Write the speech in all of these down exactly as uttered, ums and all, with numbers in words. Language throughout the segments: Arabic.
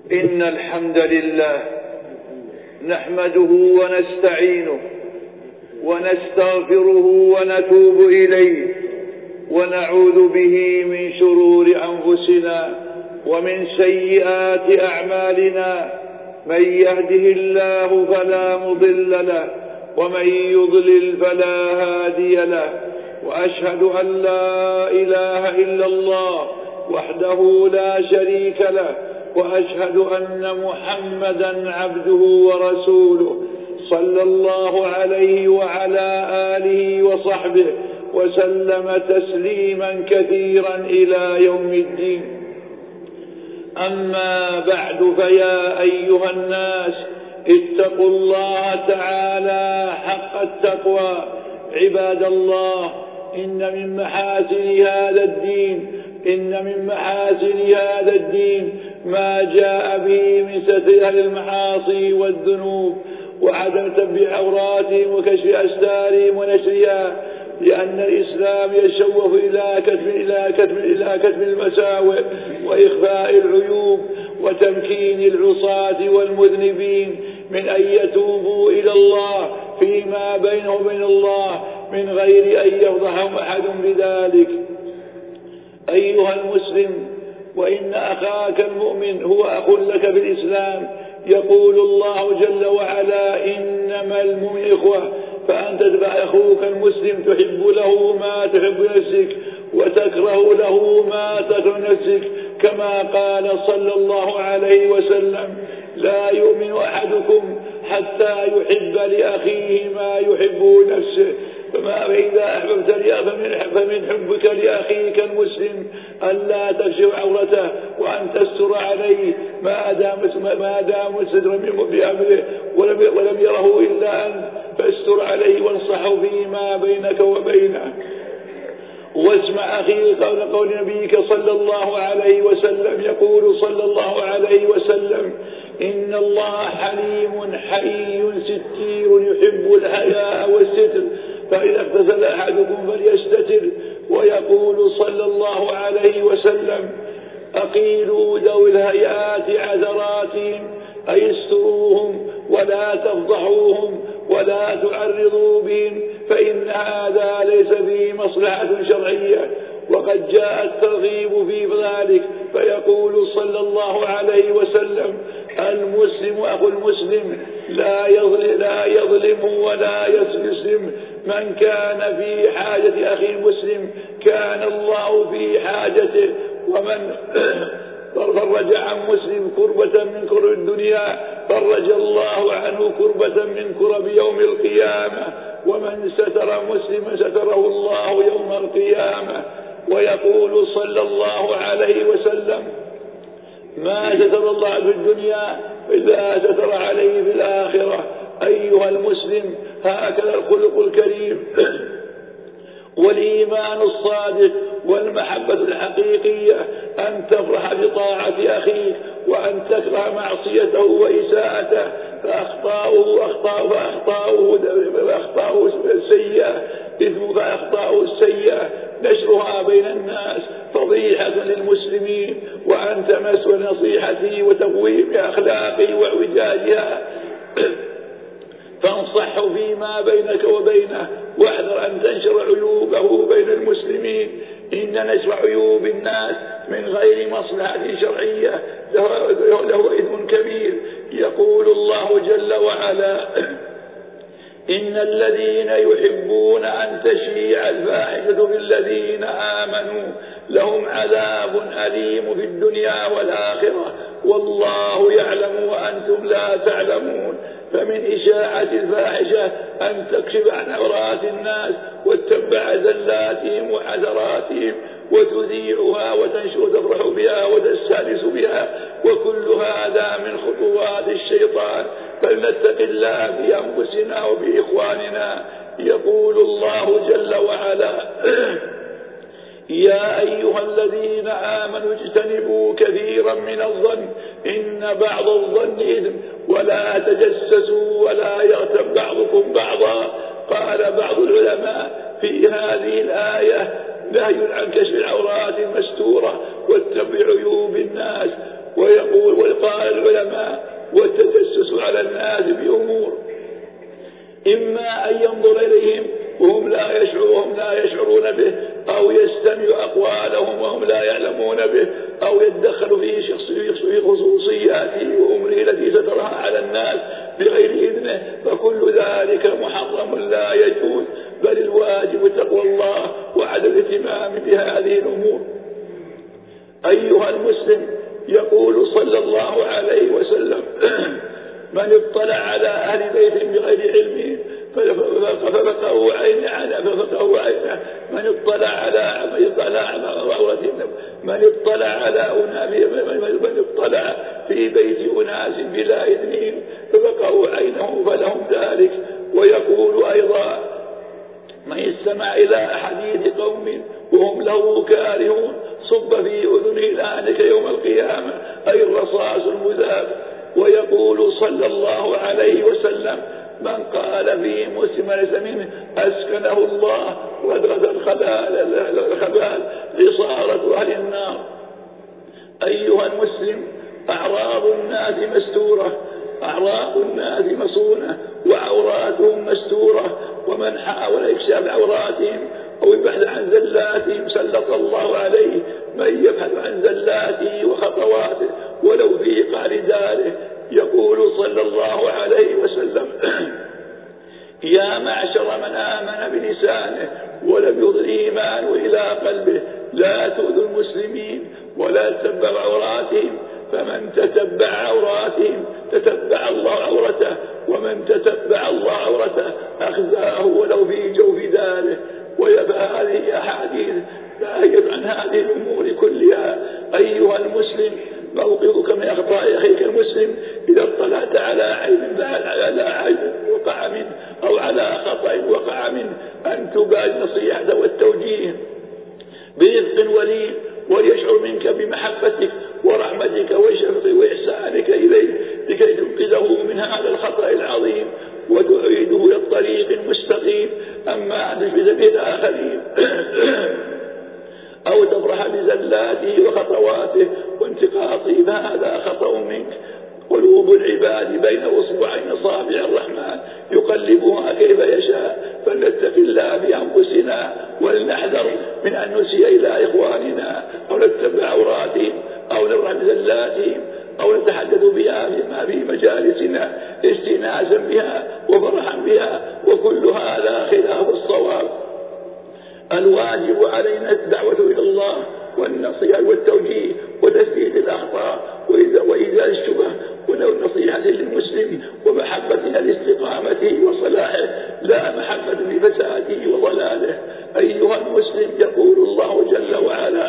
إن الحمد لله نحمده ونستعينه ونستغفره ونتوب إليه ونعوذ به من شرور أنفسنا ومن سيئات أعمالنا. من يهده الله فلا مضل له ومن يضلل فلا هادي له، وأشهد أن لا إله إلا الله وحده لا شريك له، وأشهد أن محمدا عبده ورسوله صلى الله عليه وعلى آله وصحبه وسلم تسليما كثيرا إلى يوم الدين. أما بعد، فيا أيها الناس اتقوا الله تعالى حق التقوى. عباد الله، إن من محاسن هذا الدين إن من محاسن هذا الدين ما جاء به من ستر أهل المعاصي والذنوب وعدم تنبيه عوراتهم وكشف أستارهم ونشرها، لأن الإسلام يشوف إلى كتم إلى كتم إلى كتم المساوئ وإخفاء العيوب وتمكين العصاة والمذنبين من أن يتوبوا إلى الله فيما بينهم وبين الله من غير أن يفضحهم أحد بذلك. أيها المسلم، وإن أخاك المؤمن هو أخ لك بالإسلام. يقول الله جل وعلا: إنما المؤمن إخوة، فأنت تبع أخوك المسلم تحب له ما تحب نفسك وتكره له ما تكره نفسك، كما قال صلى الله عليه وسلم: لا يؤمن أحدكم حتى يحب لأخيه ما يحب نفسه. فما فإذا أحببت فمن حبك لأخيك المسلم ألا تكشف عورته وأن تستر عليه ما دام ما دام الستر منه بأمره ولم ولم يره إلا أنت، فاستر عليه وانصحه فيما بينك وبينه. واسمع أخي قول قول نبيك صلى الله عليه وسلم. يقول صلى الله عليه وسلم: إن الله حليم حي ستير يحب الحياء والستر، فإذا اغتسل أحدكم فليستتر. ويقول صلى الله عليه وسلم: أقيلوا ذوي الهيئات عذراتهم، أي استروهم ولا تفضحوهم ولا تعرضوا بهم، فإن هذا ليس فيه مصلحة شرعية، وقد جاء الترغيب في ذلك. فيقول صلى الله عليه وسلم: المسلم أخو المسلم لا يظلم, لا يظلم ولا يسلم. من كان في حاجة أخي المسلم كان الله في حاجته، ومن فرج عن مسلم كربة من كرب الدنيا فرج الله عنه كربة من كرب يوم القيامة، ومن ستر مسلما ستره الله يوم القيامة. ويقول صلى الله عليه وسلم: ما ستر الله في الدنيا إلا ستر عليه في الآخرة. أيها المسلم، هكذا الخلق الكريم والإيمان الصادق والمحبة الحقيقية أن تفرح بطاعة أخيك وأن تكره معصيته وإساءته، فأخطاؤه أخطاؤه فأخطاؤه فأخطاؤه السيئة إثم فأخطاؤه السيئة نشرها بين الناس فضيحة للمسلمين، وأن تمس نصيحته وتقويم أخلاقه واعوجاجها، فانصحه فيما بينك وبينه، واحذر أن تنشر عيوبه بين المسلمين. إن نشر عيوب الناس من غير مصلحة شرعية له إثم كبير. يقول الله جل وعلا: إن الذين يحبون أن تشيع الفاحشة بالذين آمنوا لهم عذاب أليم في الدنيا والآخرة والله يعلم وأنتم لا تعلمون. فمن إشاعة الفاحشة أن تكشف عن عورات الناس وتتبع زلاتهم وحذراتهم وتذيعها وتنشر وتفرح بها وتستانس بها، وكل هذا من خطوات الشيطان، فلنتق الله بأنفسنا وبإخواننا. يقول الله جل وعلا: يا أيها الذين آمنوا اجتنبوا كثيرا من الظن إن بعض الظن إثم ولا تجسسوا ولا يغتب بعضكم بعضا. قال بعض العلماء في هذه الآية نهي عن كشف العورات المستورة واتبع عيوب الناس. ويقول وقال الناس بغير إذنه، فكل ذلك محرم لا يجوز، بل الواجب تقوى الله وعدم الاهتمام بهذه الأمور. أيها المسلم، يقول صلى الله عليه وسلم: من اطلع على أهل بيت بغير علمه ففقهوا عين على ففقهوا عينه، من اطلع على من اطلع على عورتهم، من اطلع على من اطلع في بيت أناس بلا إذنهم ففقهوا عينه فلهم ذلك. ويقول أيضا: من استمع إلى حديث قوم وهم له كارهون صب في أذنه الآنك يوم القيامة، أي الرصاص المذاب. ويقول صلى الله عليه وسلم: من قال في مسلم ليس منه أسكنه الله وأدخل الخبال عصارة أهل النار. أيها المسلم، أعراض الناس مستورة، أعراض الناس مصونة، وعوراتهم مستورة، ومن حاول إكشاف عوراتهم أو البحث عن زلاتهم سلط الله عليه من يبحث عن زلاته وخطواته ولو في قعر داره. يقول صلى الله عليه وسلم: يا معشر من آمن بلسانه ولم يضل إيمانه إلى قلبه لا تؤذوا المسلمين ولا تتبعوا عوراتهم، فمن تتبع عوراتهم تتبع الله عورته، ومن تتبع الله عورته أخزاه ولو في جوف داره. ويبقى هذه أحاديث ناهية عن هذه الأمور كلها. أيها المسلم، موقفك من أخطاء أخيك المسلم إذا اطلعت على عيب على عيب وقع منه أو على خطأ وقع منه أن تبادر النصيحة والتوجيه برفق ولين، وليشعر منك بمحبتك ورحمتك وشفقك وإحسانك إليه لكي تنقذه من هذا الخطأ العظيم وتعيده إلى الطريق المستقيم. أما أن تشبه به الآخرين أو تفرح بزلاته وخطواته وانتقاصه فهذا خطأ منك. قلوب العباد بين أصبعين أصابع الرحمن يقلبها كيف يشاء، فلنتق الله بأنفسنا ولنحذر من أن نسيء إلى إخواننا أو نتبع عوراتهم أو نفرح بزلاتهم أو نتحدث بها فيما في مجالسنا استناسا بها وفرحا بها، وكل هذا خلاف الصواب. الواجب علينا الدعوة إلى الله والنصيحة والتوجيه وتسديد الأخطاء وإزالة الشبه والنصيحة للمسلم ومحبتنا لاستقامته وصلاحه لا محبة لفساده وضلاله. أيها المسلم، يقول الله جل وعلا: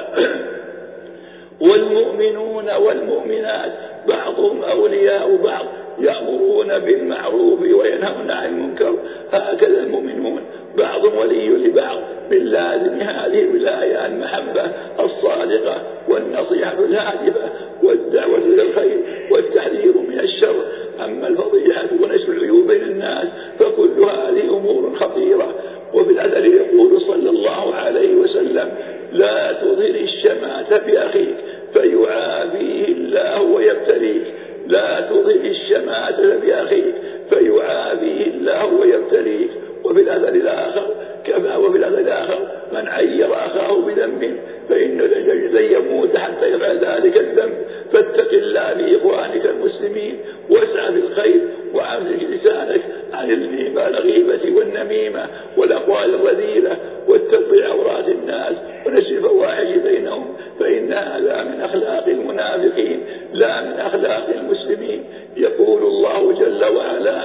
والمؤمنون والمؤمنات بعضهم أولياء بعض يأمرون بالمعروف وينهون عن المنكر. هكذا المؤمنون بعضهم ولي لبعض، من لازم هذه الولاية المحبة الصادقة والنصيحة الهادفة والدعوة إلى الخير والتحذير من الشر. أما الفضيحة ونشر العيوب بين الناس فكل هذه أمور خطيرة. وفي الأثر يقول صلى الله عليه وسلم: لا تظهر الشماتة بأخيك فيعافيه الله ويبتليك. لا تظهر الشماتة بأخيك فيعافيه الله ويبتليك. وفي الأثر الآخر كما وفي الأثر الآخر: من عير أخاه بذنب فإنه لن يموت حتى يفعل ذلك الذنب. فاتق الله بإخوانك المسلمين واسعى في الخير وأمسك لسانك عن الغيبة والنميمة والأقوال الرذيلة واتبع عورات الناس ونشر الفواحش بينهم، فإن هذا من أخلاق المنافقين لا من أخلاق المسلمين. يقول الله جل وعلا: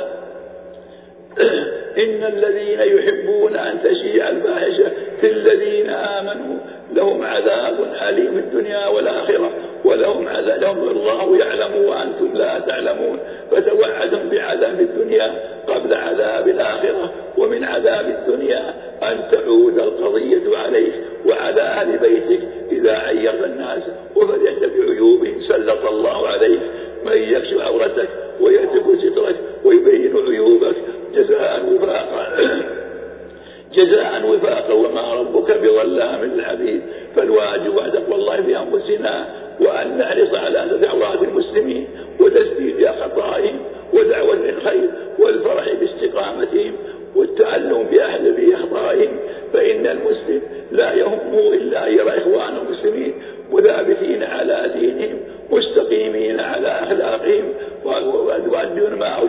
إن الذين يحبون أن تشيع الفاحشة في الذين آمنوا لهم عذاب أليم في الدنيا والآخرة ولهم عذاب لهم الله يعلم وأنتم لا تعلمون. فتوعدهم بعذاب الدنيا قبل عذاب الآخرة. ومن عذاب الدنيا أن تعود القضية عليك وعلى أهل بيتك إذا عيرت الناس وفرحت بعيوبهم سلط الله عليك من يكشف عورتك ويترك سترك ويبين عيوبك جزاء وفاقا جزاء وفاقا وما ربك بظلام للعبيد. فالواجب أن تقوى الله بأنفسنا وأن نحرص على دعوات المسلمين وتسديد خطائهم ودعوة للخير والفرح باستقامتهم والتعلم بأهل بأخطائهم. فإن المسلم لا يهمه إلا أن يرى إخوانه المسلمين وثابتين على دينهم مستقيمين على أخلاقهم ويؤدون ما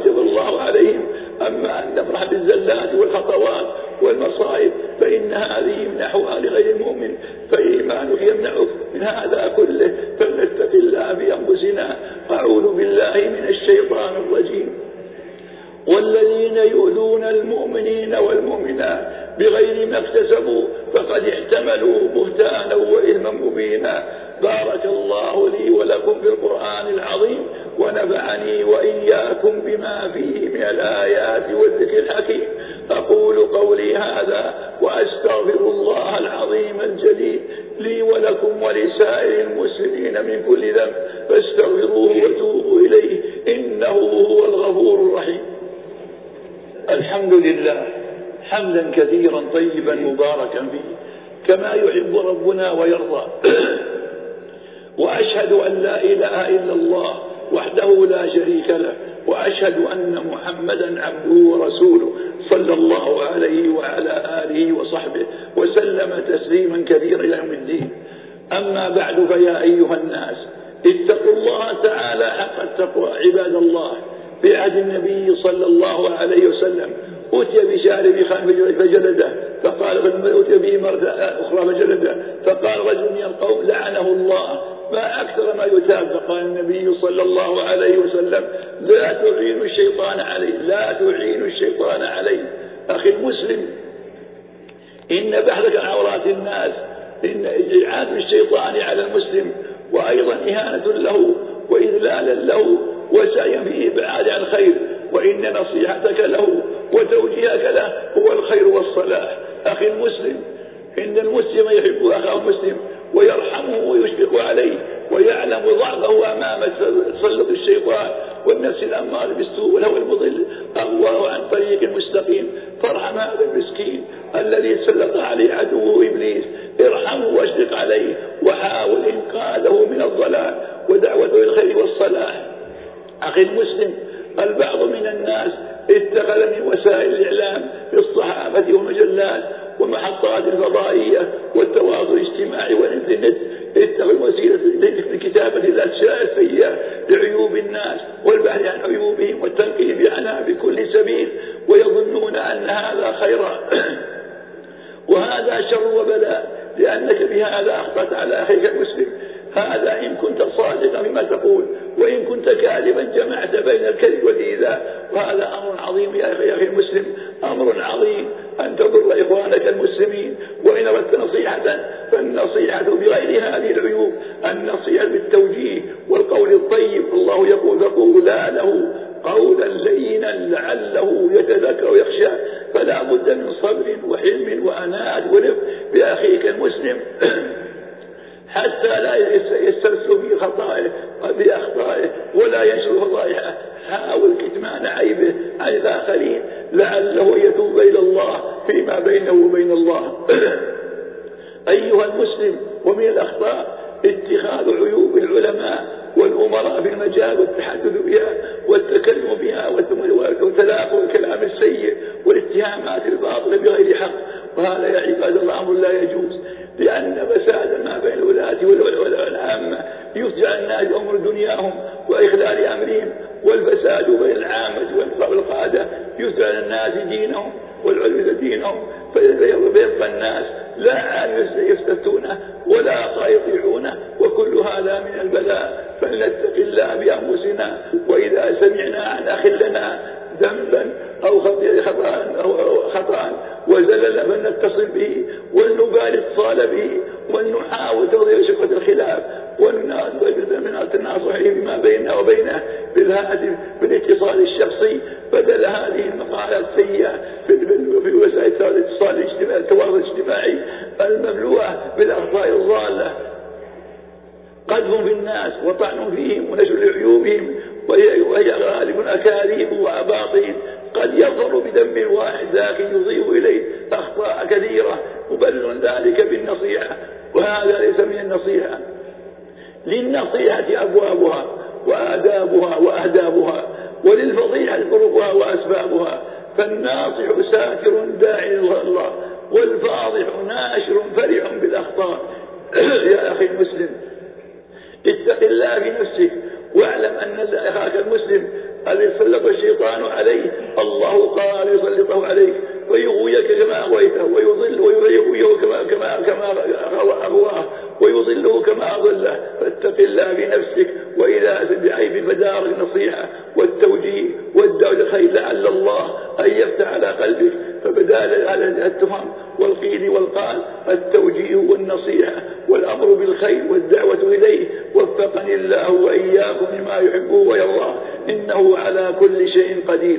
وأما أن نفرح بالزلات والخطوات والمصائب فإن هذه يمنحها لغير المؤمن، فإيمانك يمنعك من هذا كله. فلنتق الله بأنفسنا. أعوذ بالله من الشيطان الرجيم. والذين يؤذون المؤمنين والمؤمنات بغير ما اكتسبوا فقد احتملوا بهتانا وإثما مبينا. بارك الله لي ولكم في القرآن العظيم، ونفعني وإياكم بما فيه من الآيات والذكر الحكيم. أقول قولي هذا وأستغفر الله العظيم الجليل لي ولكم ولسائر المسلمين من كل ذنب، فاستغفروه وتوبوا إليه إنه هو الغفور الرحيم. الحمد لله حمدا كثيرا طيبا مباركا فيه كما يحب ربنا ويرضى. وأشهد أن لا إله إلا الله وحده لا شريك له، وأشهد أن محمدا عبده ورسوله صلى الله عليه وعلى آله وصحبه وسلم تسليما كثيرا إلى يوم الدين. أما بعد، فيا أيها الناس اتقوا الله تعالى حق التقوى عباد الله. في عهد النبي صلى الله عليه وسلم أتي بشارب خمر فجلده، فقال أتي به مرة أخرى فجلده، فقال رجل من القوم لعنه الله ما أكثر ما يتاب. فقال النبي صلى الله عليه وسلم لا تعين الشيطان عليه، لا تعين الشيطان عليه. أخي المسلم، إن بحثك عن عورات الناس إن إعانة الشيطان على المسلم وأيضا إهانة له وإذلالا له وسعيا في إبعاد عن الخير، وإن نصيحتك له وتوجيهك له هو الخير والصلاح. أخي المسلم، إن المسلم يحب أخاه المسلم ويرحمه ويشفق عليه ويعلم ضعفه أمام تسلط الشيطان والنفس الأمارة بالسوء والهوى المضل أغواه عن طريق مستقيم. فارحم هذا المسكين الذي تسلط عليه عدوه إبليس، ارحمه واشفق عليه وحاول إنقاذه من الضلال ودعوته للخير والصلاح. أخي المسلم، البعض من الناس اتخذ من وسائل الإعلام في الصحافة والمجلات ومحطات الفضائية والتواصل الاجتماعي والإنترنت اتخذ وسيلة لكتابة الأشياء السيئة لعيوب الناس والبحث عن عيوبهم والتنقيب عنها بكل سبيل، ويظنون أن هذا خيرا وهذا شر وبلاء، لأنك بهذا أخطأت على أخيك المسلم. هذا إن كنت صادقا فيما تقول، وإن كنت كاذبا جمعت بين الكذب والإيذاء، وهذا أمر عظيم يا أخي, يا أخي المسلم، أمر عظيم أن تضر إخوانك المسلمين. وإن أردت نصيحة فالنصيحة بغير هذه العيوب، النصيحة بالتوجيه والقول الطيب. الله يقول فقولا له قولا لينا لعله يتذكر ويخشى. فلا بد من صبر وحلم وأناة ورفق بأخيك المسلم حتى لا يسترسل في خطائه بأخطائه ولا ينشر فضائحه. حاول كتمان عيبه عن الآخرين لعله يتوب إلى الله فيما بينه وبين الله. أيها المسلم، ومن الأخطاء اتخاذ عيوب العلماء والأمراء في المجال والتحدث بها والتكلم بها وتلاقوا الكلام السيء والاتهامات الباطلة بغير حق. وهذا يا عباد الله أمر لا يجوز، لأن فساد ما بين الولاة والعامة يفجع الناس أمر دنياهم وإخلال أمرهم، والفساد بين العامة والقادة يفجع الناس دينهم والعلم دينهم، فيبقى الناس لا يستفتونه ولا يطيعونه، وكل هذا من البلاء. فلنتق الله بأنفسنا، وإذا سمعنا عن أخ لنا ذنبا أو خطأ أو خطأ وزلل فلنتصل به ولنبالي اتصال به ولنحاول تغيير شقة الخلاف ونناصحه بما بيننا وبينه بالهاتف بالاتصال الشخصي بدل هذه المقالات السيئة في وسائل الاتصال الاجتماعي التواصل الاجتماعي المملوءة بالأخطاء الضالة. قذف في الناس وطعن فيهم ونشر عيوبهم وهي غالب أكاذيب وأباطيل قد يظهر بدم واحد لكن يضيء إليه أخطاء كثيرة مبرر ذلك بالنصيحة، وهذا ليس من النصيحة. للنصيحة أبوابها وآدابها وأهدابها، وللفضيحة طرقها وأسبابها. فالناصح ساكر داعٍ إلى الله، والفاضح ناشر فرح بالأخطاء. يا أخي المسلم، اتق الله في نفسك واعلم أن أخاك المسلم الذي سلط يسلط الشيطان عليه الله قال يسلطه عليك ويغويك كما أغويته ويضل ويغويه كما كما كما أغواه ويضله كما أضله. فاتق الله بنفسك وإذا بعيب فدارك نصيحة والتوجيه والدعوة للخير لعل الله أن يفتح على قلبك. فبدال على التهم والقيل والقال التوجيه والنصيحة والأمر بالخير والدعوة إليه. وفقني الله وإياكم لما يحبه ويرضاه إنه على كل شيء قدير.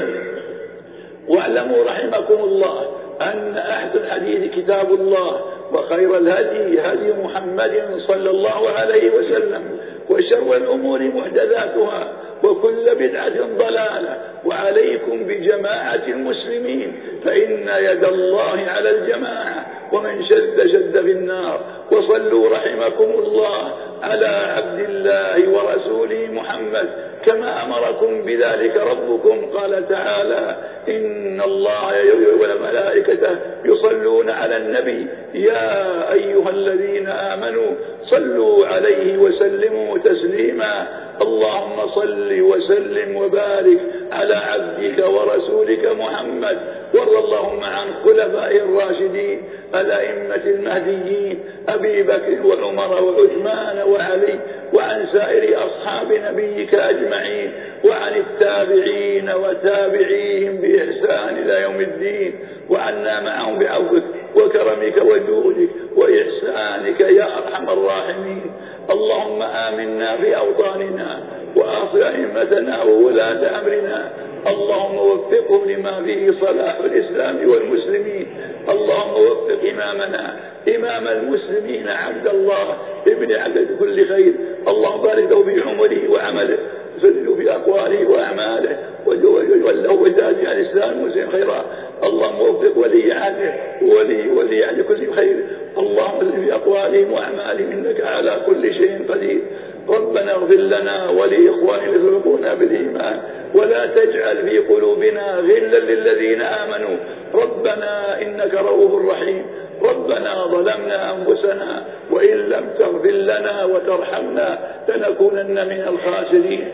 واعلموا رحمكم الله أن أحسن الحديث كتاب الله وخير الهدي هدي محمد صلى الله عليه وسلم وشر الأمور محدثاتها وكل بدعة ضلالة. وعليكم بجماعة المسلمين فإن يد الله على الجماعة ومن شد شد في النار. وصلوا رحمكم الله على عبد الله ورسوله محمد كما أمركم بذلك ربكم. قال تعالى إن الله والملائكة يصلون على النبي يا أيها الذين آمنوا صلوا عليه وسلموا تسليما. اللهم صل وسلم وبارك على عبدك ورسولك محمد. وارض اللهم عن خلفائه الراشدين الأئمة المهديين أبي بكر وعمر وعثمان وعلي وعن سائر أصحاب نبيك أجمعين وعن التابعين وتابعيهم بإحسان إلى يوم الدين. وعنا معهم بعفوك وكرمك وجودك وإحسانك يا أرحم الراحمين. اللهم آمنا في أوطاننا وأصل أئمتنا وولاة أمرنا. اللهم وفقهم لما فيه صلاح الإسلام والمسلمين. اللهم وفق إمامنا إمام المسلمين عبد الله ابن عبد كل خير. اللهم بارك له في عمره وعمله وسدده في أقواله وأعماله وله وزاد عن الإسلام والمسلمين خيرا. اللهم وفق ولي عهده ولي ولي عهد كل خير. اللهم اغفر في أقوالهم وأعمالهم إنك على كل شيء قدير. ربنا اغفر لنا ولإخواننا الذين سبقونا بالإيمان ولا تجعل في قلوبنا غلا للذين آمنوا ربنا إنك رؤوف رحيم. ربنا ظلمنا أنفسنا وإن لم تغفر لنا وترحمنا لنكونن من الخاسرين.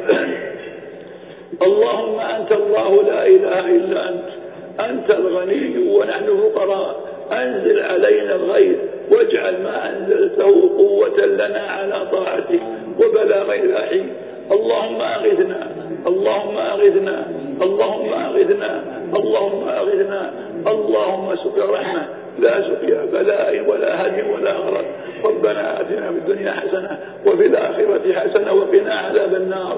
اللهم أنت الله لا إله إلا أنت أنت الغني ونحن الفقراء. أنزل علينا الغيث واجعل ما أنزلته قوة لنا على طاعتك وبلاغ الرحيم. اللهم أغثنا اللهم أغثنا اللهم أغثنا اللهم أغثنا. اللهم سقيا رحمة لا سقيا بلاء ولا هدم ولا غرض. ربنا آتنا في الدنيا حسنة وفي الآخرة حسنة وقنا عذاب النار.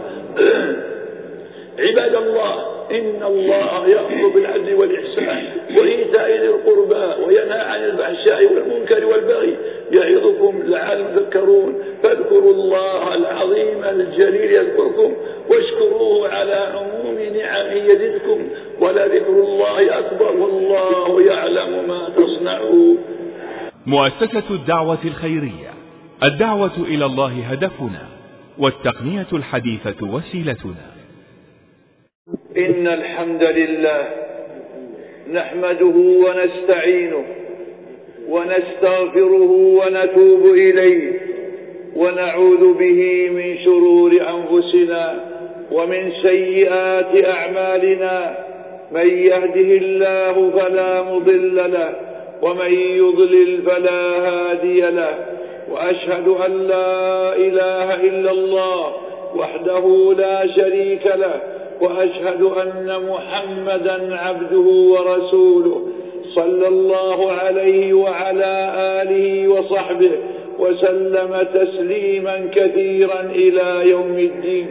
عباد الله إن الله يأمر بالعدل والإحسان وإيتاء ذي القربى وينهى عن الفحشاء والمنكر والبغي يعظكم لعلكم تذكرون. فاذكروا الله العظيم الجليل يذكركم واشكروه على عموم نعمه يزدكم ولذكر الله أكبر والله يعلم ما تصنعون. مؤسسة الدعوة الخيرية. الدعوة إلى الله هدفنا والتقنية الحديثة وسيلتنا. إن الحمد لله نحمده ونستعينه ونستغفره ونتوب إليه ونعوذ به من شرور أنفسنا ومن سيئات أعمالنا. من يهده الله فلا مضل له ومن يضلل فلا هادي له. وأشهد أن لا إله إلا الله وحده لا شريك له وأشهد أن محمدا عبده ورسوله صلى الله عليه وعلى آله وصحبه وسلم تسليما كثيرا إلى يوم الدين.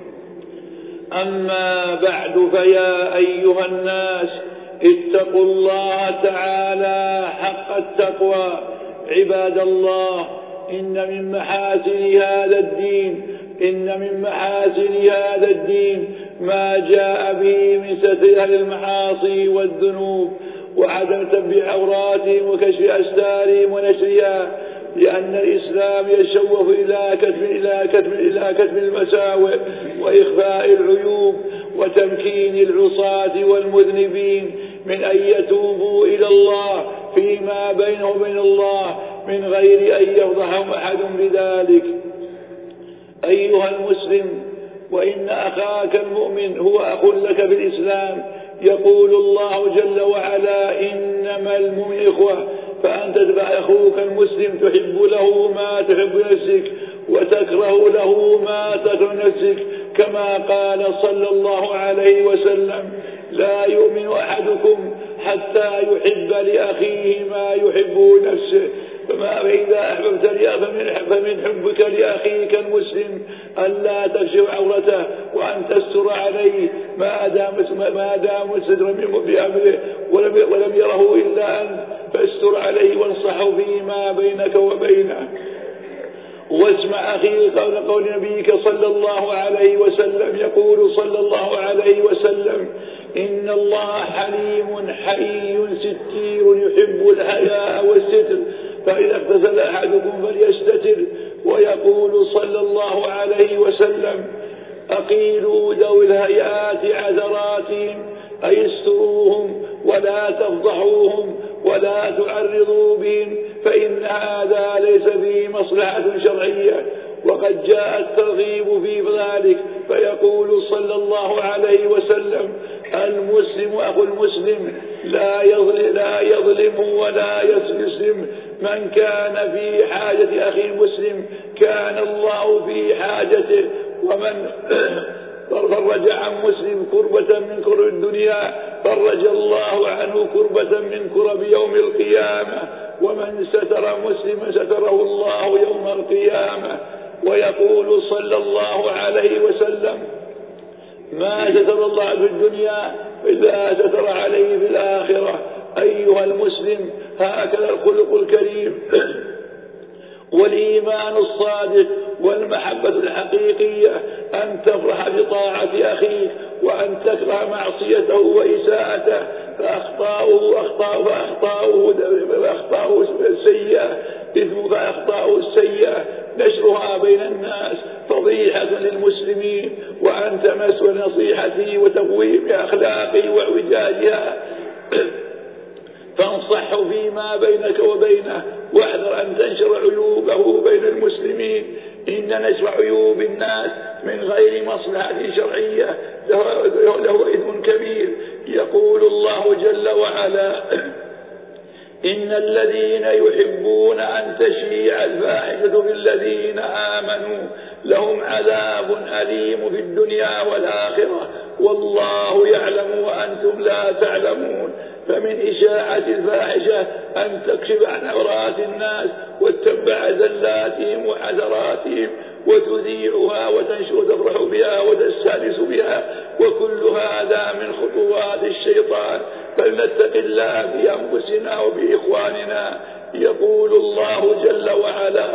أما بعد فيا أيها الناس اتقوا الله تعالى حق التقوى. عباد الله إن من محاسن هذا الدين إن من محاسن هذا الدين ما جاء به من ستر أهل المعاصي والذنوب وعدم تبع عوراتهم وكشف أستارهم ونشرها. لأن الإسلام يشوف إلى كتم إلى كتم إلى كتم المساوئ وإخفاء العيوب وتمكين العصاة والمذنبين من أن يتوبوا إلى الله فيما بينهم وبين الله من غير أن يفضحهم أحد بذلك. أيها المسلم وإن أخاك المؤمن هو أخ لك في الإسلام. يقول الله جل وعلا: إنما المؤمن إخوة، فأنت تبع أخوك المسلم تحب له ما تحب نفسك وتكره له ما تكره نفسك، كما قال صلى الله عليه وسلم: لا يؤمن أحدكم حتى يحب لأخيه ما يحب نفسه. فما فإذا أحببت فمن حبك لأخيك المسلم ألا تكشف عورته وأن تستر عليه ما دام ما دام الستر بأمره ولم ولم يره إلا أنت، فاستر عليه وانصحه فيما بينك وبينه. واسمع أخي قول قول نبيك صلى الله عليه وسلم، يقول صلى الله عليه وسلم: إن الله حليم حي ستير يحب الحياء والستر، فإذا اغتسل أحدكم فليستتر. ويقول صلى الله عليه وسلم: أقيلوا ذوي الهيئات عذراتهم، أي استروهم ولا تفضحوهم ولا تعرضوا بهم، فإن هذا ليس فيه مصلحة شرعية. وقد جاء الترغيب في ذلك، فيقول صلى الله عليه وسلم: المسلم أخو المسلم لا يظلم, لا يظلم ولا يسلم. من كان في حاجة أخي المسلم كان الله في حاجته، ومن فرج عن مسلم كربة من كرب الدنيا فرج الله عنه كربة من كرب يوم القيامة، ومن ستر مسلما ستره الله يوم القيامة. ويقول صلى الله عليه وسلم: ما ستر الله في الدنيا إلا ستر عليه في الآخرة. أيها المسلم، هكذا الخلق الكريم والإيمان الصادق والمحبة الحقيقية أن تفرح بطاعة أخيك وأن تكره معصيته وإساءته، فأخطاؤه أخطاؤه فأخطاؤه فأخطاؤه السيئة إثم فأخطاؤه السيئة نشرها بين الناس فضيحة للمسلمين، وأن تمس نصيحتي وتقويم أخلاقي واعوجاجها فانصحه فيما بينك وبينه، واحذر أن تنشر عيوبه بين المسلمين. إن نشر عيوب الناس من غير مصلحة شرعية له إثم كبير. يقول الله جل وعلا: إن الذين يحبون أن تشيع الفاحشة بالذين آمنوا لهم عذاب أليم في الدنيا والآخرة والله يعلم وأنتم لا تعلمون. فمن إشاعة الفاحشة أن تكشف عن عورات الناس وتتبع زلاتهم وعذراتهم وتذيعها وتنشر وتفرح بها وتستانس بها، وكل هذا من خطوات الشيطان، فلنتق الله بأنفسنا وبإخواننا. يقول الله جل وعلا: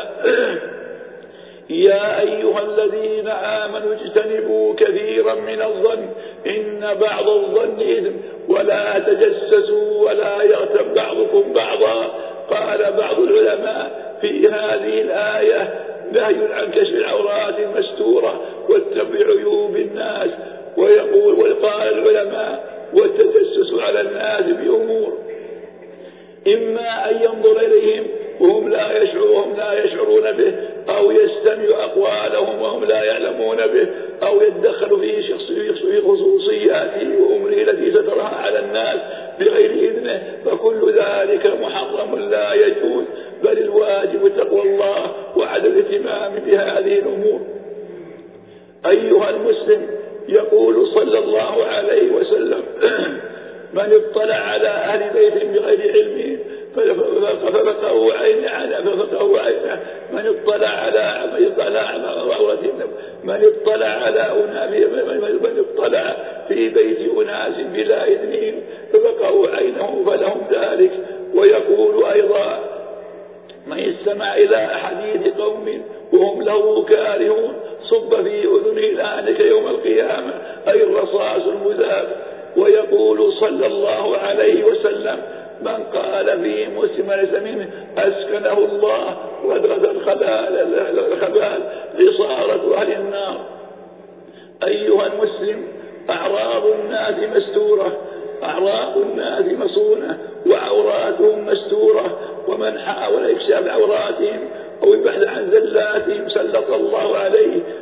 يا أيها الذين آمنوا اجتنبوا كثيرا من الظن إن بعض الظن إثم ولا تجسسوا ولا يغتب بعضكم بعضا. قال بعض العلماء في هذه الآية نهي عن كشف العورات المستورة واتبع عيوب الناس. ويقول وقال العلماء: والتجسس على الناس بأمور إما أن ينظر إليهم وهم لا يشعرون لا يشعرون به، أو يستمع أقوالهم وهم لا يعلمون به، أو يتدخل في شخص في خصوصياته وأمره التي سترها على الناس بغير إذنه، فكل ذلك محرم لا يجوز، بل الواجب تقوى الله وعدم الاهتمام بهذه الأمور. أيها المسلم، يقول صلى الله عليه وسلم: من اطلع على أهل بيت بغير علمه ففقهوا عين ففقهوا عينه، من اطلع على من اطلع من اطلع على أناس من اطلع في بيت أناس بلا إذنهم ففقهوا عينه فلهم ذلك. ويقول أيضا: من استمع إلى حديث قوم وهم له كارهون صب في أذنه الآنك يوم القيامة، أي الرصاص المذاب. ويقول صلى الله عليه وسلم: من قال في مسلم ليس منه أسكنه الله وادغد الخبال عصارة أهل النار. أيها المسلم، أعراض الناس مستورة، أعراض الناس مصونة، وعوراتهم مستورة، ومن حاول إكشاف عوراتهم أو البحث عن زلاتهم سلط الله عليه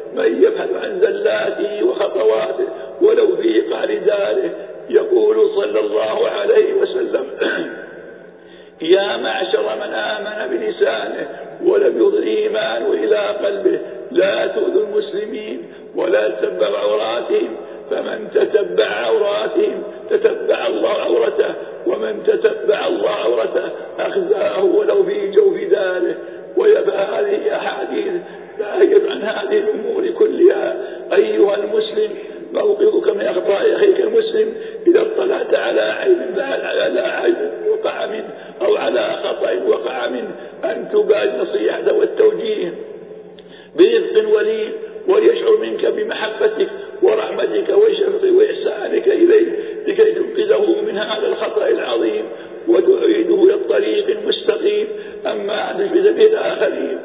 من يبحث عن زلاته وخطواته ولو في قعر داره. يقول صلى الله عليه وسلم: يا معشر من آمن بلسانه ولم يضر إيمانه إلى قلبه لا تؤذوا المسلمين ولا تتبعوا عوراتهم، فمن تتبع عوراتهم تتبع الله عورته، ومن تتبع الله عورته أخزاه ولو في جوف داره. ويبقى هذه أحاديث نهيت عن هذه الأمور كلها. أيها المسلم، موقفك من أخطاء أخيك المسلم إذا اطلعت على عيب على عيب وقع منه أو على خطأ وقع منه أن تبادر نصيحته والتوجيه برفق ولين، ويشعر منك بمحبتك ورحمتك وشفقك وإحسانك إليه لكي تنقذه من هذا الخطأ العظيم وتعيده إلى الطريق المستقيم. أما أن تشبه به الآخرين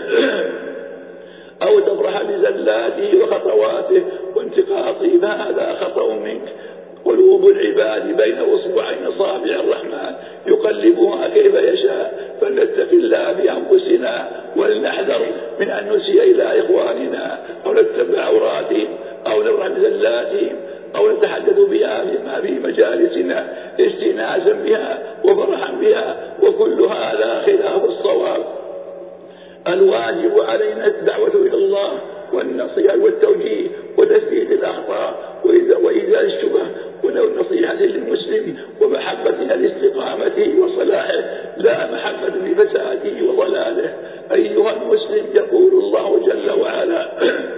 أو تفرح بزلاته وخطواته وانتقاصه فهذا خطأ منك. قلوب العباد بين أصبعين أصابع الرحمن يقلبها كيف يشاء، فلنتق الله بأنفسنا ولنحذر من أن نسيء إلى إخواننا أو نتبع عوراتهم أو نفرح بزلاتهم أو نتحدث بها فيما في مجالسنا استئناسا بها وفرحا بها، وكل هذا خلاف الصواب. الواجب علينا الدعوة إلى الله والنصيحة والتوجيه وتثبيت الأخطاء وإزالة الشبه والنصيحة للمسلم ومحبتنا لاستقامته وصلاحه لا محبة لفساده وضلاله. أيها المسلم، يقول الله جل وعلا: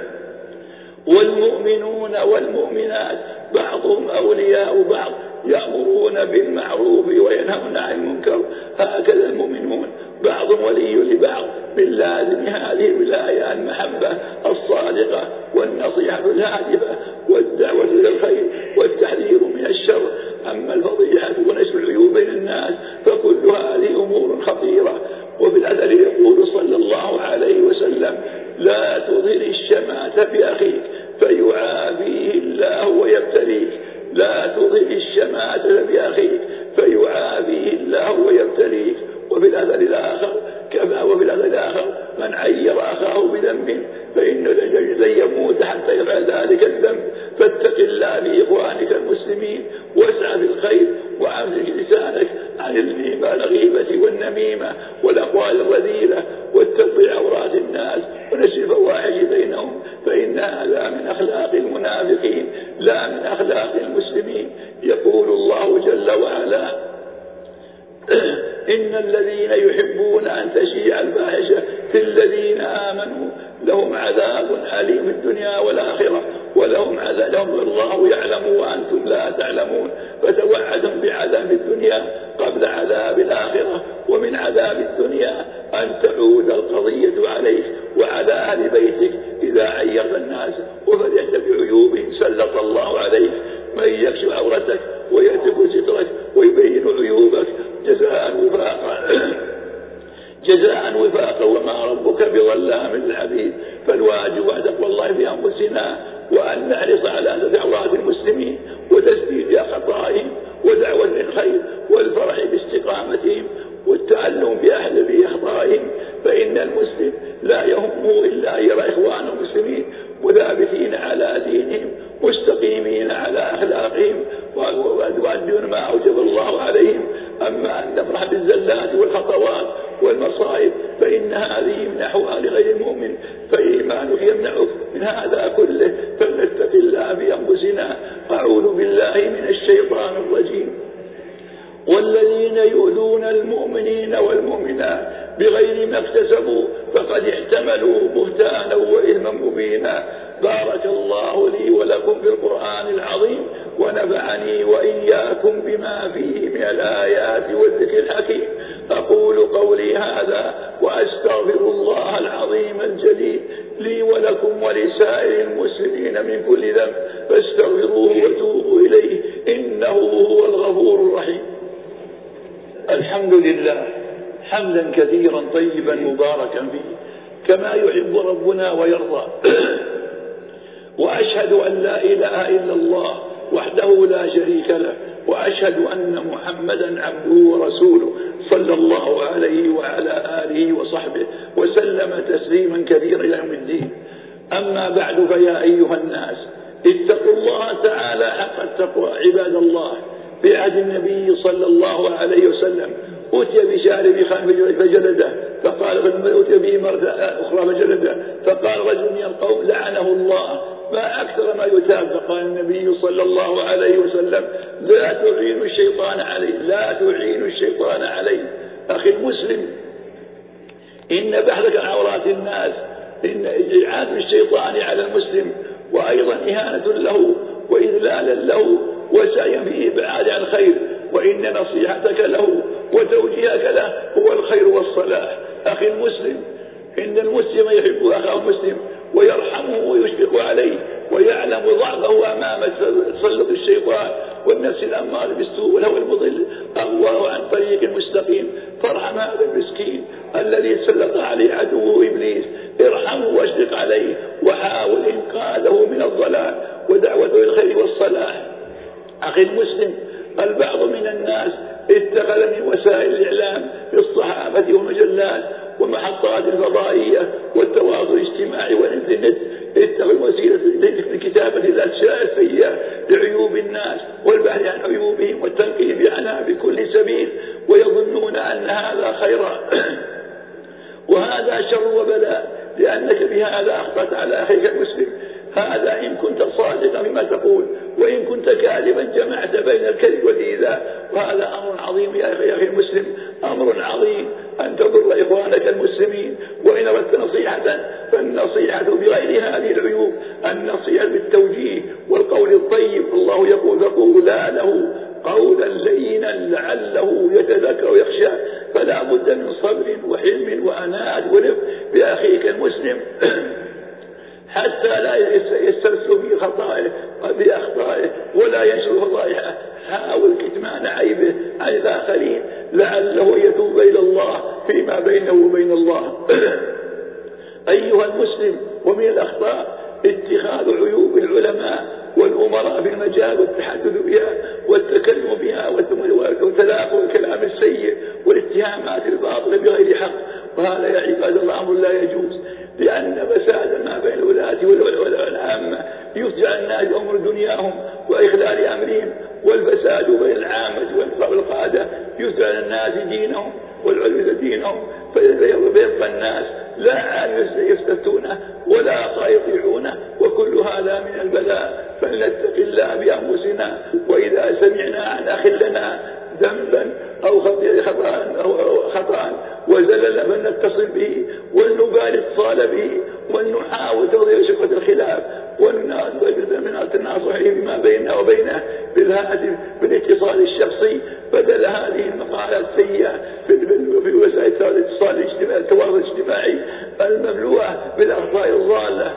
والمؤمنون والمؤمنات بعضهم أولياء بعض يأمرون بالمعروف وينهون عن المنكر. هكذا المؤمنون بعضهم ولي لبعض من لازم هذه الولاية المحبة الصادقة والنصيحة الهادفة والدعوة إلى الخير والتحذير من الشر. أما الفضيحة ونشر العيوب بين الناس فكل هذه أمور خطيرة. وفي الأثر يقول صلى الله عليه وسلم: لا تظهر الشماتة بأخيك فيعافيه الله ويبتليك. لا تظهر الشماتة بأخيك فيعافيه الله ويبتليك. وفي الأثر الآخر كما وفي الأثر الآخر: من عير أخاه بذنب فإنه لن يموت حتى يفعل ذلك الذنب. فاتق الله بإخوانك المسلمين واسعى في الخير وأمسك لسانك عن الغيبة والنميمة والأقوال الرذيلة واتبع عورات الناس ونشر الفواحش بينهم، فإن هذا من أخلاق المنافقين لا من أخلاق المسلمين. يقول الله جل وعلا: إن الذين يحبون أن تشيع الفاحشة في الذين آمنوا لهم عذاب أليم في الدنيا والآخرة ولهم عذاب لهم الله يعلم وأنتم لا تعلمون. فتوعدهم بعذاب الدنيا قبل عذاب الآخرة. ومن عذاب الدنيا أن تعود القضية عليك وعلى أهل بيتك إذا عيرت الناس وفرحت بعيوبهم سلط الله عليك من يكشف عورتك ويهتك سترك ويبين عيوبك جزاء وفاقا جزاء وفاقا وما ربك بظلام للعبيد. فالواجب أن تقوى الله بأنفسنا وأن نحرص على دعوات المسلمين وتسديد خطائهم ودعوة للخير والفرح باستقامتهم والتعلم بأهل أخطائهم. فإن المسلم لا يهمه إلا يرى إخوانه المسلمين وثابتين على دينهم مستقيمين على أخلاقهم ويؤدون ما أوجب الله عليهم. أما أن نفرح بالزلات والخطوات والمصائب فإن هذه من أحوال غير المؤمن، فإيمانك يمنعك من هذا كله. فلنتق الله بأنفسنا. أعوذ بالله من الشيطان الرجيم. والذين يؤذون المؤمنين والمؤمنات بغير ما اكتسبوا فقد احتملوا بهتانا وإثما مبينا. بارك الله لي ولكم في القرآن العظيم ونفعني وإياكم بما فيه من الآيات والذكر الحكيم. أقول قولي هذا وأستغفر الله العظيم الجليل لي ولكم ولسائر المسلمين من كل ذنب فاستغفروه وتوبوا إليه إنه هو الغفور الرحيم. الحمد لله حمدا كثيرا طيبا مباركا فيه كما يحب ربنا ويرضى. وأشهد أن لا إله إلا الله وحده لا شريك له وأشهد أن محمدا عبده ورسوله صلى الله عليه وعلى آله وصحبه وسلم تسليما كثيرا إلى يوم الدين. أما بعد فيا أيها الناس اتقوا الله تعالى حق التقوى عباد الله. في عهد النبي صلى الله عليه وسلم أتي بشارب خمر فجلده، فقال أتي به مرة أخرى فجلده، فقال رجل من القوم لعنه الله ما أكثر ما يتاب. فقال النبي صلى الله عليه وسلم لا تعين الشيطان عليه، لا تعين الشيطان عليه. أخي المسلم، إن بحثك عن عورات الناس إن إعانة الشيطان على المسلم وأيضا إهانة له وإذلالا له وسعيا في إبعاد عن الخير، وإن نصيحتك له وتوجيهك له هو الخير والصلاح. أخي المسلم، إن المسلم يحب أخاه المسلم ويرحمه ويشفق عليه ويعلم ضعفه أمام تسلط الشيطان والنفس الأمارة بالسوء والهوى المضل أغواه عن طريق المستقيم. فارحم هذا المسكين الذي سلط عليه عدوه إبليس، ارحمه واشفق عليه وحاول إنقاذه من الضلال ودعوته للخير والصلاح. أخي المسلم، البعض من الناس اتخذ من وسائل الإعلام في الصحافة والمجلات ومحطات الفضائية والتواصل الاجتماعي والإنترنت اتخذ وسيلة لكتابة الأشياء السيئة لعيوب الناس والبحث عن عيوبهم والتنقيب عنها بكل سبيل، ويظنون أن هذا خيرا وهذا شر وبلاء، لأنك بهذا أخطأت على أخيك المسلم. هذا إن كنت صادقا فيما تقول، وإن كنت كاذبا جمعت بين الكذب والإيذاء، وهذا أمر عظيم يا أخي, يا أخي المسلم، أمر عظيم أن تضر إخوانك المسلمين. وإن أردت نصيحة فالنصيحة بغير هذه العيوب، النصيحة بالتوجيه والقول الطيب. الله يقول فقولا له قولا لينا لعله يتذكر ويخشى. فلا بد من صبر وحلم وأناة ورفق بأخيك المسلم حتى لا يسترسل في خطائه بأخطائه ولا ينشر فضائحه. حاول كتمان عيبه عن الآخرين لعله يتوب إلى الله فيما بينه وبين الله. أيها المسلم، ومن الأخطاء اتخاذ عيوب العلماء والأمراء في المجال والتحدث بها والتكلم بها وتلاقوا الكلام السيء والاتهامات الباطلة بغير حق. وهذا يا عباد الله أمر لا يجوز، لأن فساد ما بين الولاة والعامة يفجع الناس أمر دنياهم وإخلال أمرهم، والفساد بين العامة والقادة يفجع الناس دينهم والعلم دينهم، فيبقى الناس لا عالم يستفتونه ولا يطيعونه، وكل هذا من البلاء. فلنتق الله بأنفسنا، وإذا سمعنا عن أخ لنا ذنبا أو خطأ أو خطأ وزلل فلنتصل به ولنبالغ اتصال به ولنحاول توضيح شقة الخلاف من التناصح فيما بيننا وبينه بالهاتف بالاتصال الشخصي، بدل هذه المقالات السيئة في وسائل الاتصال الاجتماعي التواصل الاجتماعي المملوءة بالأخطاء الضالة.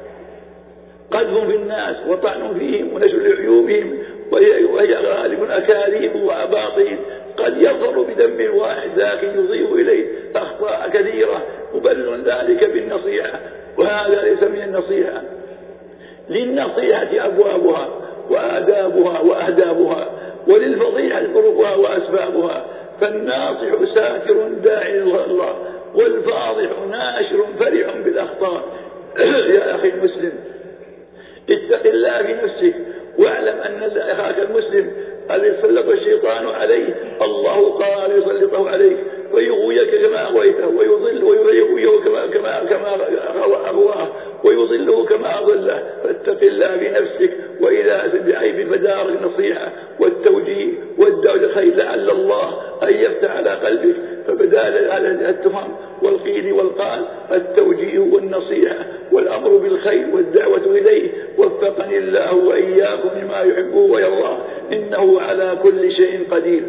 قذف في الناس وطعن فيهم ونشر عيوبهم، وهي غالب أكاذيب وأباطيل قد يظهر بدم واحد لكن يضيف إليه أخطاء كثيرة، مبرر ذلك بالنصيحة، وهذا ليس من النصيحة. للنصيحة أبوابها وآدابها وأهدابها، وللفضيحة طرقها وأسبابها. فالناصح ساتر داعي إلى الله، والفاضح ناشر فرح بالأخطاء. يا أخي المسلم، اتق الله في نفسك، واعلم أن أخاك المسلم الذي سلط الشيطان عليه الله قال يسلطه عليك ويغويك كما أغويته، ويضل ويغويه كما كما كما أغواه، ويضله كما أضله. فاتق الله بنفسك، وإذا بعيب فدار النصيحة والتوجيه والدعوة للخير لعل الله أن يفتح على قلبك. فبدال على التهم والقيل والقال التوجيه والنصيحة والأمر بالخير والدعوة إليه. وفقني الله وإياكم لما يحبه ويرضاه، إنه على كل شيء قدير.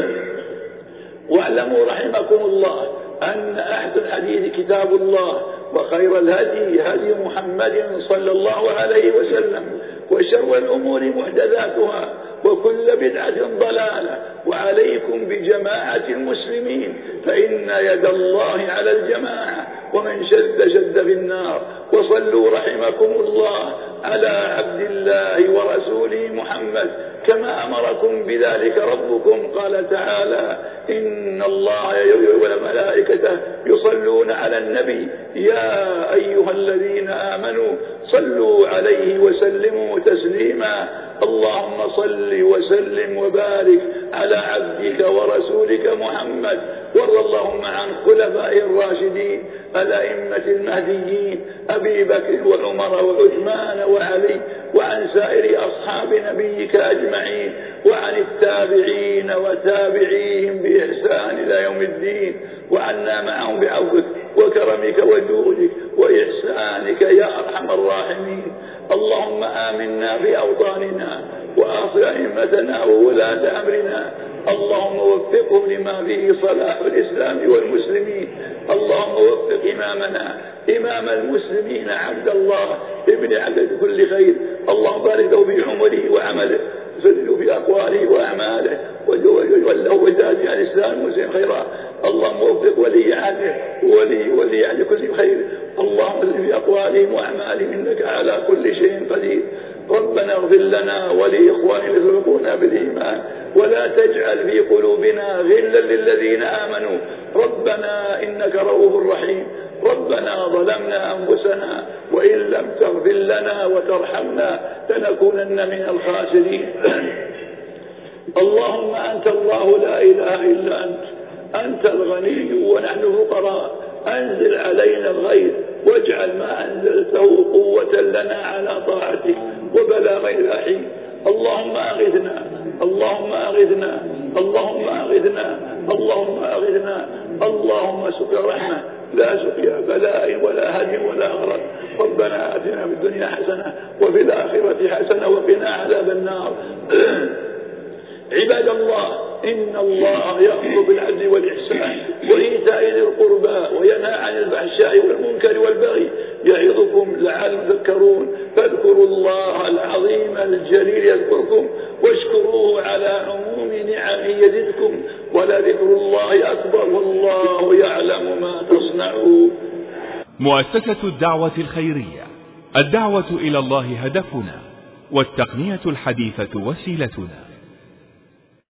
واعلموا رحمكم الله أن أحسن الحديث كتاب الله، وخير الهدي هدي محمد صلى الله عليه وسلم، وشر الأمور محدثاتها، وكل بدعة ضلالة. وعليكم بجماعة المسلمين، فإن يد الله على الجماعة، ومن شد شد في النار. وصلوا رحمكم الله على عبد الله ورسوله ولي محمد كما أمركم بذلك ربكم. قال تعالى: إن الله والملائكة يصلون على النبي يا أيها الذين آمنوا صلوا عليه وسلموا تسليما. اللهم صل وسلم وبارك على عبدك ورسولك محمد، وارض اللهم عن خلفائه الراشدين الأئمة المهديين أبي بكر وعمر وعثمان وعلي، وعن سائر أصحاب نبيك أجمعين، وعن التابعين وتابعيهم بإحسان إلى يوم الدين، وعنا معهم بعفوك وكرمك وجودك وإحسانك يا أرحم الراحمين. اللهم آمنا في أوطاننا وأصلح أئمتنا وولاة أمرنا، اللهم وفقهم لما فيه صلاح الإسلام والمسلمين. اللهم وفق إمامنا إمام المسلمين عبد الله ابن عبد كل خير، اللهم بارك له في عمره وعمله، سدده في أقواله وأعماله، وله وزاده عن الإسلام المسلم خيرا. اللهم وفق ولي عهده ولي ولي عهد كل خير، اللهم اجعل في أقوالهم وأعمالهم إنك على كل شيء قدير. ربنا اغفر لنا ولإخواننا سبقونا بالإيمان، ولا تجعل في قلوبنا غلا للذين آمنوا، ربنا إنك رؤوف رحيم. ربنا ظلمنا أنفسنا وإن لم تغفر لنا وترحمنا لنكونن من الخاسرين. اللهم أنت الله لا إله إلا أنت، أنت الغني ونحن فقراء، أنزل علينا الغيث واجعل ما أنزلته قوة لنا على طاعتك وبلاغ الرحيم. اللهم أغثنا اللهم أغثنا اللهم أغثنا اللهم أغثنا اللهم سقيا رحمة لا سقيا بلاء ولا هدم ولا غرق. ربنا آتنا في الدنيا حسنة وفي الآخرة حسنة وقنا عذاب النار. عباد الله، إن الله يأمر بالعدل والإحسان وإيتاء ذي القربى وينهى عن الفحشاء والمنكر والبغي يعظكم لعلكم تذكرون. فاذكروا الله العظيم الجليل يذكركم، واشكروه على عموم نعمه يزدكم، ولذكر الله أكبر والله يعلم ما تصنعون. مؤسسة الدعوة الخيرية، الدعوة إلى الله هدفنا، والتقنية الحديثة وسيلتنا.